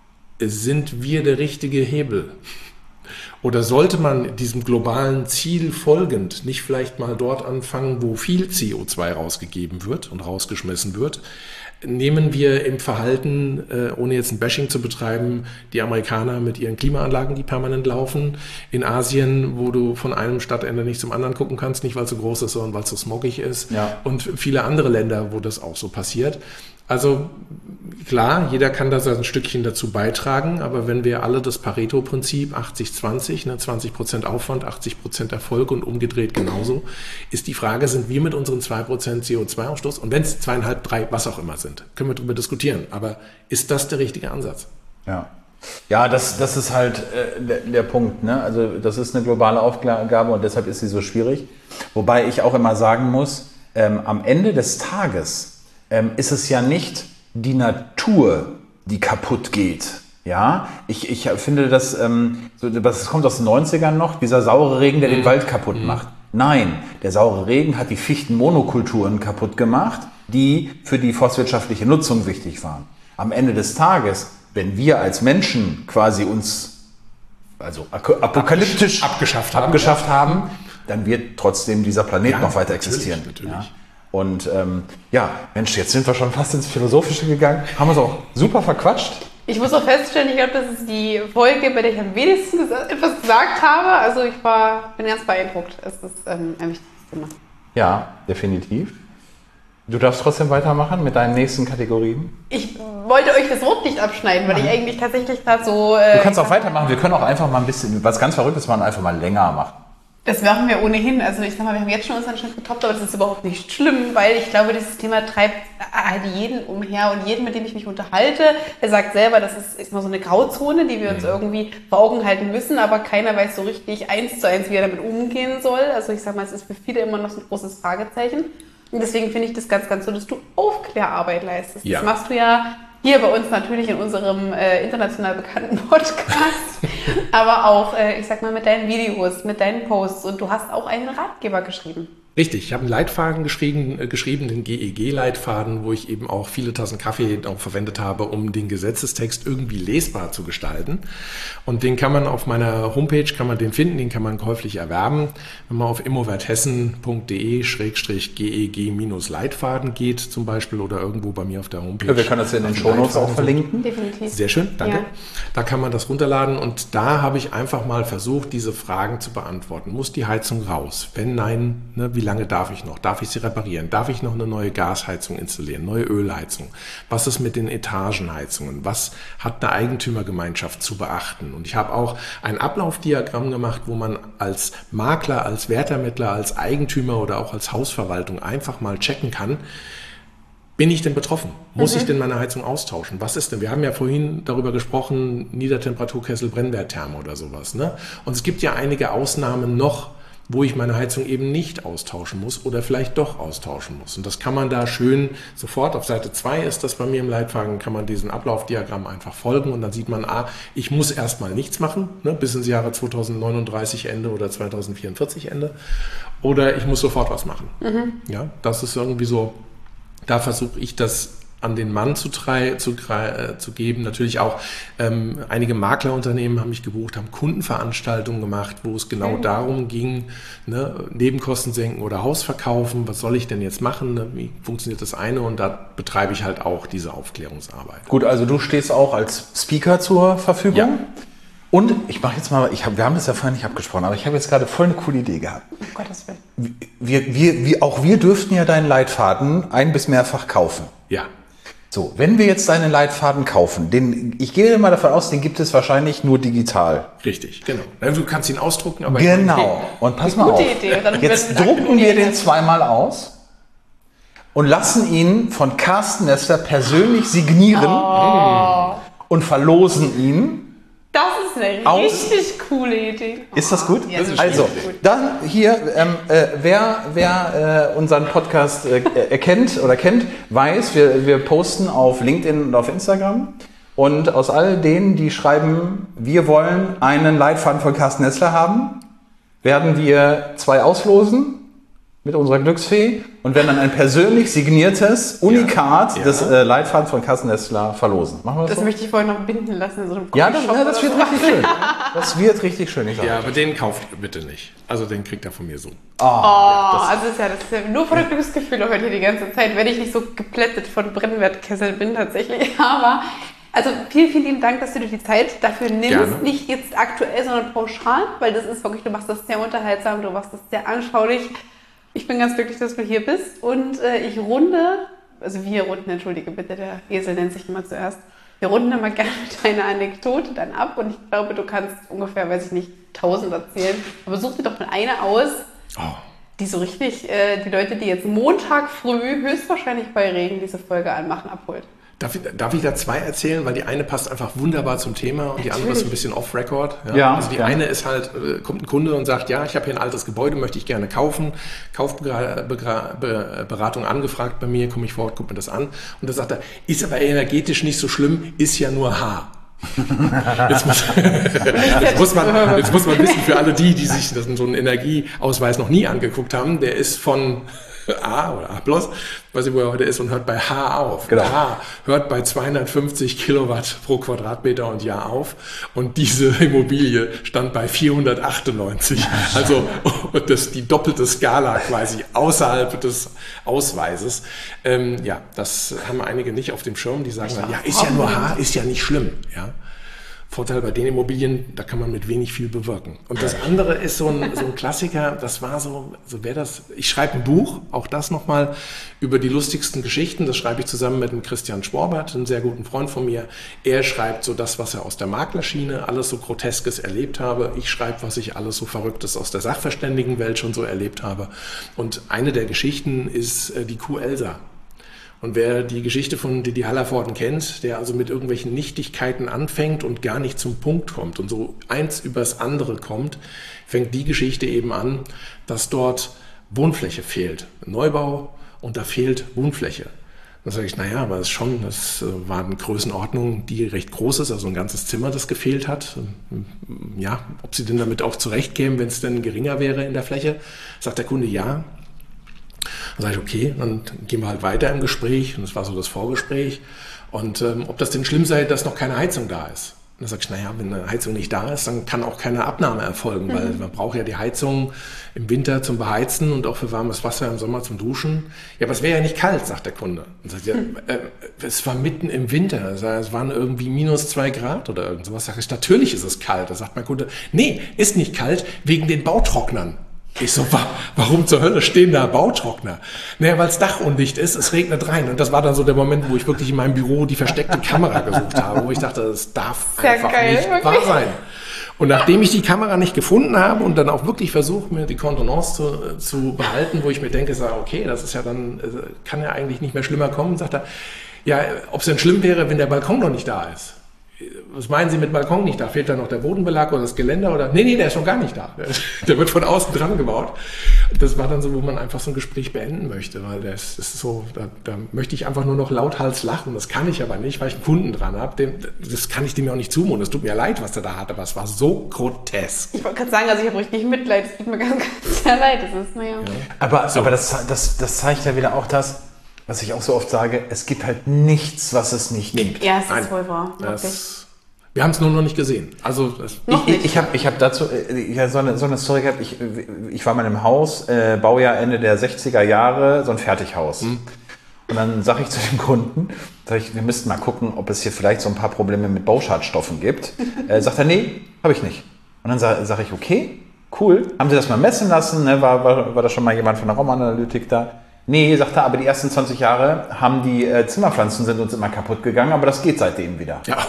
sind wir der richtige Hebel? Oder sollte man diesem globalen Ziel folgend nicht vielleicht mal dort anfangen, wo viel CO2 rausgegeben wird und rausgeschmissen wird? Nehmen wir im Verhalten, ohne jetzt ein Bashing zu betreiben, die Amerikaner mit ihren Klimaanlagen, die permanent laufen, in Asien, wo du von einem Stadtende nicht zum anderen gucken kannst, nicht weil es so groß ist, sondern weil es so smogig ist, und viele andere Länder, wo das auch so passiert. Also klar, jeder kann da sein Stückchen dazu beitragen, aber wenn wir alle das Pareto-Prinzip 80-20, 20% Aufwand, 80% Erfolg und umgedreht genauso, ist die Frage, sind wir mit unseren 2% CO2-Ausstoß, und wenn es 2,5, 3, was auch immer sind, können wir darüber diskutieren, aber ist das der richtige Ansatz? Ja, das ist halt der Punkt, ne? Also das ist eine globale Aufgabe und deshalb ist sie so schwierig. Wobei ich auch immer sagen muss, am Ende des Tages ist es ja nicht die Natur, die kaputt geht. Ja, ich finde, das kommt aus den 90ern noch, dieser saure Regen, der den Wald kaputt macht. Nein, der saure Regen hat die Fichtenmonokulturen kaputt gemacht, die für die forstwirtschaftliche Nutzung wichtig waren. Am Ende des Tages, wenn wir als Menschen quasi uns apokalyptisch abgeschafft haben, dann wird trotzdem dieser Planet noch weiter existieren. Natürlich. Ja? Und Mensch, jetzt sind wir schon fast ins Philosophische gegangen, haben uns auch super verquatscht. Ich muss auch feststellen, ich glaube, das ist die Folge, bei der ich am wenigsten etwas gesagt habe. Also bin ganz beeindruckt. Es ist ein wichtiges Thema. Ja, definitiv. Du darfst trotzdem weitermachen mit deinen nächsten Kategorien. Ich wollte euch das Wort nicht abschneiden, weil ich eigentlich tatsächlich gerade so... Du kannst auch weitermachen. Wir können auch einfach mal ein bisschen, was ganz Verrücktes machen, einfach mal länger machen. Das machen wir ohnehin. Also ich sag mal, wir haben jetzt schon unseren Schnitt getoppt, aber das ist überhaupt nicht schlimm, weil ich glaube, dieses Thema treibt halt jeden umher und jeden, mit dem ich mich unterhalte, der sagt selber, das ist mal so eine Grauzone, die wir uns irgendwie vor Augen halten müssen, aber keiner weiß so richtig 1:1, wie er damit umgehen soll. Also ich sag mal, es ist für viele immer noch so ein großes Fragezeichen. Und deswegen finde ich das ganz, ganz so, dass du Aufklärarbeit leistest. Ja. Das machst du ja hier bei uns natürlich in unserem international bekannten Podcast, aber auch, ich sag mal, mit deinen Videos, mit deinen Posts. Und du hast auch einen Ratgeber geschrieben. Richtig, ich habe einen Leitfaden geschrieben, den GEG-Leitfaden, wo ich eben auch viele Tassen Kaffee auch verwendet habe, um den Gesetzestext irgendwie lesbar zu gestalten. Und den kann man auf meiner Homepage, den finden, den kann man käuflich erwerben. Wenn man auf immowerthessen.de/GEG-Leitfaden geht zum Beispiel oder irgendwo bei mir auf der Homepage. Ja, wir können das in den Shownotes auch verlinken. Definitiv. Sehr schön, danke. Ja. Da kann man das runterladen und da habe ich einfach mal versucht, diese Fragen zu beantworten. Muss die Heizung raus? Wenn nein, wie lange darf ich noch? Darf ich sie reparieren? Darf ich noch eine neue Gasheizung installieren? Neue Ölheizung? Was ist mit den Etagenheizungen? Was hat eine Eigentümergemeinschaft zu beachten? Und ich habe auch ein Ablaufdiagramm gemacht, wo man als Makler, als Wertermittler, als Eigentümer oder auch als Hausverwaltung einfach mal checken kann, bin ich denn betroffen? Muss ich denn meine Heizung austauschen? Was ist denn? Wir haben ja vorhin darüber gesprochen, Niedertemperaturkessel, Brennwerttherme oder sowas. Ne? Und es gibt ja einige Ausnahmen noch, wo ich meine Heizung eben nicht austauschen muss oder vielleicht doch austauschen muss. Und das kann man da schön sofort, auf Seite 2 ist das bei mir im Leitfaden, kann man diesem Ablaufdiagramm einfach folgen und dann sieht man, ich muss erstmal nichts machen, bis ins Jahre 2039 Ende oder 2044 Ende, oder ich muss sofort was machen. Ja, das ist irgendwie so, da versuche ich das an den Mann zu geben. Natürlich auch einige Maklerunternehmen haben mich gebucht, haben Kundenveranstaltungen gemacht, wo es genau darum ging, Nebenkosten senken oder Haus verkaufen. Was soll ich denn jetzt machen? Wie funktioniert das eine? Und da betreibe ich halt auch diese Aufklärungsarbeit. Gut, also du stehst auch als Speaker zur Verfügung. Ja. Und ich mache jetzt mal, wir haben das ja vorhin nicht abgesprochen, aber ich habe jetzt gerade voll eine coole Idee gehabt. Um Gottes Willen. Wir dürften ja deinen Leitfaden ein- bis mehrfach kaufen. Ja. So, wenn wir jetzt deinen Leitfaden kaufen, ich gehe mal davon aus, den gibt es wahrscheinlich nur digital. Richtig, genau. Du kannst ihn ausdrucken, aber... Genau. Und pass mal auf. Idee. Und dann Jetzt wird drucken wir den zweimal aus und lassen ihn von Carsten Nestler persönlich signieren und verlosen ihn. Das ist eine richtig coole Idee. Ist das gut? Ja, das ist Also, richtig gut. dann hier, wer unseren Podcast erkennt oder kennt, weiß, wir posten auf LinkedIn und auf Instagram. Und aus all denen, die schreiben, wir wollen einen Leitfaden von Carsten Nestler haben, werden wir 2 auslosen mit unserer Glücksfee und werden dann ein persönlich signiertes Unikat des Leitfadens von Carsten Nestler verlosen. Machen wir das Das so? möchte ich vorhin noch binden lassen. In so einem Ja, Coffeeshop das wird oder so. richtig schön. Das wird richtig schön, ich sag. Ja, aber den kauft bitte nicht. Also den kriegt er von mir so. Also das ist ja nur von dem Glücksgefühl heute hier die ganze Zeit, wenn ich nicht so geplättet von Brennwertkessel bin tatsächlich. Aber also vielen, vielen lieben Dank, dass du dir die Zeit dafür nimmst. Gerne. Nicht jetzt aktuell, sondern pauschal, weil das ist wirklich, du machst das sehr unterhaltsam, du machst das sehr anschaulich. Ich bin ganz glücklich, dass du hier bist und wir runden, entschuldige bitte, der Esel nennt sich immer zuerst. Wir runden immer gerne mit einer Anekdote dann ab und ich glaube, du kannst ungefähr, 1000 erzählen. Aber such dir doch mal eine aus, die so richtig die Leute, die jetzt Montag früh höchstwahrscheinlich bei Regen diese Folge anmachen, abholt. Darf ich da 2 erzählen? Weil die eine passt einfach wunderbar zum Thema und die andere ist ein bisschen off-record. Ja, also die eine ist halt, kommt ein Kunde und sagt, ja, ich habe hier ein altes Gebäude, möchte ich gerne kaufen. Kaufberatung angefragt bei mir, komme ich vor Ort, guck mir das an. Und da sagt er, ist aber energetisch nicht so schlimm, ist ja nur Haar. Jetzt muss man wissen, für alle die sich so einen Energieausweis noch nie angeguckt haben, der ist von A oder A+, weiß ich, wo er heute ist, und hört bei H auf. Genau. H hört bei 250 Kilowatt pro Quadratmeter und Jahr auf. Und diese Immobilie stand bei 498. Also die doppelte Skala quasi außerhalb des Ausweises. Das haben einige nicht auf dem Schirm. Die sagen dann, ja, ist ja nur H, ist ja nicht schlimm. Ja. Vorteil bei den Immobilien, da kann man mit wenig viel bewirken. Und das andere ist so ein Klassiker, das war so wäre das, ich schreibe ein Buch, auch das nochmal, über die lustigsten Geschichten, das schreibe ich zusammen mit dem Christian Schwabert, einem sehr guten Freund von mir. Er schreibt so das, was er aus der Maklerschiene alles so Groteskes erlebt habe. Ich schreibe, was ich alles so Verrücktes aus der Sachverständigenwelt schon so erlebt habe. Und eine der Geschichten ist die Kuh Elsa. Und wer die Geschichte von Didi Hallervorden kennt, der also mit irgendwelchen Nichtigkeiten anfängt und gar nicht zum Punkt kommt und so eins übers andere kommt, fängt die Geschichte eben an, dass dort Wohnfläche fehlt. Neubau und da fehlt Wohnfläche. Dann sage ich, naja, aber das war eine Größenordnung, die recht groß ist, also ein ganzes Zimmer, das gefehlt hat. Ja, ob sie denn damit auch zurechtkämen, wenn es denn geringer wäre in der Fläche, sagt der Kunde ja. Dann sage ich, okay, dann gehen wir halt weiter im Gespräch. Und das war so das Vorgespräch. Und ob das denn schlimm sei, dass noch keine Heizung da ist. Und dann sage ich, naja, wenn eine Heizung nicht da ist, dann kann auch keine Abnahme erfolgen, weil man braucht ja die Heizung im Winter zum Beheizen und auch für warmes Wasser im Sommer zum Duschen. Ja, aber es wäre ja nicht kalt, sagt der Kunde. Und sagt, ja, es war mitten im Winter, es waren irgendwie -2 Grad oder irgend sowas. Sag ich, natürlich ist es kalt. Da sagt mein Kunde, nee, ist nicht kalt, wegen den Bautrocknern. Ich so, warum zur Hölle stehen da Bautrockner? Naja, weil das Dach undicht ist, es regnet rein. Und das war dann so der Moment, wo ich wirklich in meinem Büro die versteckte Kamera gesucht habe, wo ich dachte, das darf einfach nicht wahr sein. Und nachdem ich die Kamera nicht gefunden habe und dann auch wirklich versucht, mir die Kontenance zu behalten, wo ich mir denke, okay, das ist ja dann, kann ja eigentlich nicht mehr schlimmer kommen, sagt er, ja, ob es denn schlimm wäre, wenn der Balkon noch nicht da ist. Was meinen Sie mit Balkon nicht da? Fehlt da noch der Bodenbelag oder das Geländer? Oder? Nee, der ist schon gar nicht da. Der wird von außen dran gebaut. Das war dann so, wo man einfach so ein Gespräch beenden möchte, weil das ist so, da möchte ich einfach nur noch lauthals lachen. Das kann ich aber nicht, weil ich einen Kunden dran habe. Das kann ich dem ja auch nicht zumuten. Es tut mir leid, was der da hat, aber es war so grotesk. Ich wollte gerade sagen, also ich habe richtig Mitleid. Es tut mir ganz, ganz sehr leid. Das ist, naja. Ja. Aber das zeigt ja wieder auch das, was ich auch so oft sage, es gibt halt nichts, was es nicht gibt. Ja, es ist wohl wahr. Wir haben es nur noch nicht gesehen. Also ich habe dazu so eine Story gehabt. Ich war mal im Haus, Baujahr Ende der 60er Jahre, so ein Fertighaus. Und dann sage ich zu dem Kunden, wir müssten mal gucken, ob es hier vielleicht so ein paar Probleme mit Bauschadstoffen gibt. Sagt er, nee, habe ich nicht. Und dann sage ich, okay, cool. Haben Sie das mal messen lassen? Ne? War da schon mal jemand von der Raumanalytik da? Nee, sagt er, aber die ersten 20 Jahre haben die Zimmerpflanzen sind uns immer kaputt gegangen, aber das geht seitdem wieder. Ja.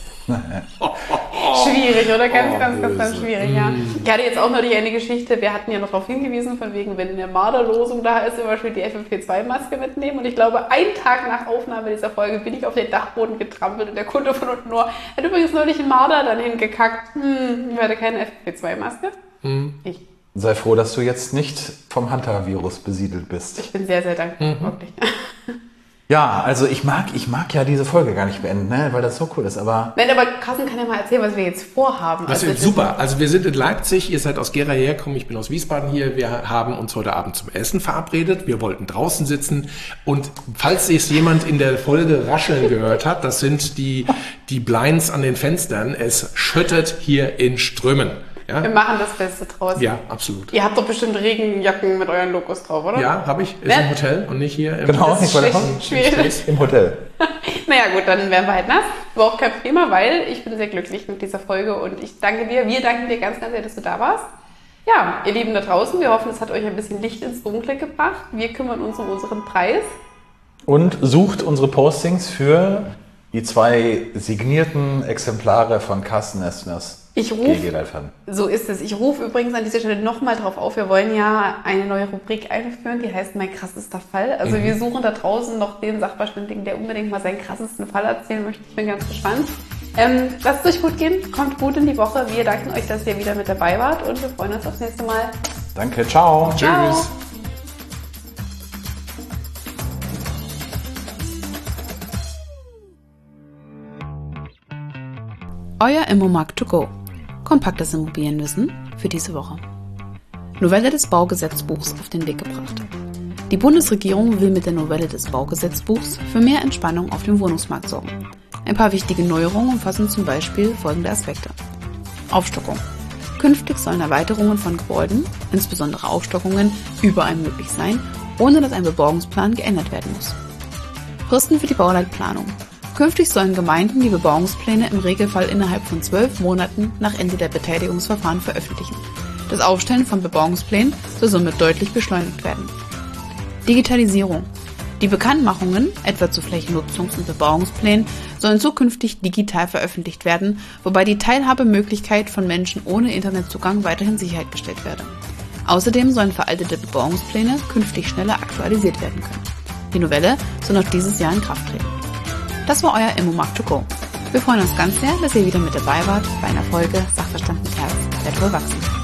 Schwierig, oder? Ganz schwierig, ja. Ich hatte jetzt auch noch die eine Geschichte, wir hatten ja noch darauf hingewiesen, von wegen, wenn eine Marderlosung da ist, immer schön die FFP2-Maske mitnehmen. Und ich glaube, einen Tag nach Aufnahme dieser Folge bin ich auf den Dachboden getrampelt und der Kunde von unten nur, hat übrigens neulich einen Marder dann hingekackt. Ich hatte keine FFP2-Maske. Ich. Sei froh, dass du jetzt nicht vom Hantavirus besiedelt bist. Ich bin sehr, sehr dankbar, wirklich. Ja, also ich mag ja diese Folge gar nicht beenden, ne? Weil das so cool ist, aber... Nein, aber Carsten kann ja mal erzählen, was wir jetzt vorhaben. Das ist super. Also wir sind in Leipzig, ihr seid aus Gera hergekommen, ich bin aus Wiesbaden hier. Wir haben uns heute Abend zum Essen verabredet. Wir wollten draußen sitzen und falls es jemand in der Folge rascheln gehört hat, das sind die Blinds an den Fenstern. Es schüttet hier in Strömen. Ja? Wir machen das Beste draus. Ja, absolut. Ihr habt doch bestimmt Regenjacken mit euren Logos drauf, oder? Ja, habe ich. Ist im Hotel und nicht hier im Genau, nicht bei der schwierig. Im Hotel. Naja gut, dann werden wir halt nass. War auch kein Thema, weil ich bin sehr glücklich mit dieser Folge und ich danke dir, wir danken dir ganz, ganz sehr, dass du da warst. Ja, ihr Lieben da draußen, wir hoffen, es hat euch ein bisschen Licht ins Dunkle gebracht. Wir kümmern uns um unseren Preis. Und sucht unsere Postings für die 2 signierten Exemplare von Carsten Estners. So ist es. Ich rufe übrigens an dieser Stelle nochmal drauf auf. Wir wollen ja eine neue Rubrik einführen, die heißt Mein krassester Fall. Also wir suchen da draußen noch den Sachverständigen, der unbedingt mal seinen krassesten Fall erzählen möchte. Ich bin ganz gespannt. Lasst es euch gut gehen, kommt gut in die Woche. Wir danken euch, dass ihr wieder mit dabei wart und wir freuen uns aufs nächste Mal. Danke, ciao. Tschüss. Euer Immomarkt to go. Kompaktes Immobilienwissen für diese Woche. Novelle des Baugesetzbuchs auf den Weg gebracht. Die Bundesregierung will mit der Novelle des Baugesetzbuchs für mehr Entspannung auf dem Wohnungsmarkt sorgen. Ein paar wichtige Neuerungen umfassen zum Beispiel folgende Aspekte. Aufstockung. Künftig sollen Erweiterungen von Gebäuden, insbesondere Aufstockungen, überall möglich sein, ohne dass ein Beborgungsplan geändert werden muss. Fristen für die Bauleitplanung. Künftig sollen Gemeinden die Bebauungspläne im Regelfall innerhalb von 12 Monaten nach Ende der Betätigungsverfahren veröffentlichen. Das Aufstellen von Bebauungsplänen soll somit deutlich beschleunigt werden. Digitalisierung. Die Bekanntmachungen, etwa zu Flächennutzungs- und Bebauungsplänen, sollen zukünftig digital veröffentlicht werden, wobei die Teilhabemöglichkeit von Menschen ohne Internetzugang weiterhin sichergestellt werde. Außerdem sollen veraltete Bebauungspläne künftig schneller aktualisiert werden können. Die Novelle soll noch dieses Jahr in Kraft treten. Das war euer Immomarkt2Go. Wir freuen uns ganz sehr, dass ihr wieder mit dabei wart bei einer Folge Sachverstand mit Herz, wertvoll wachsen.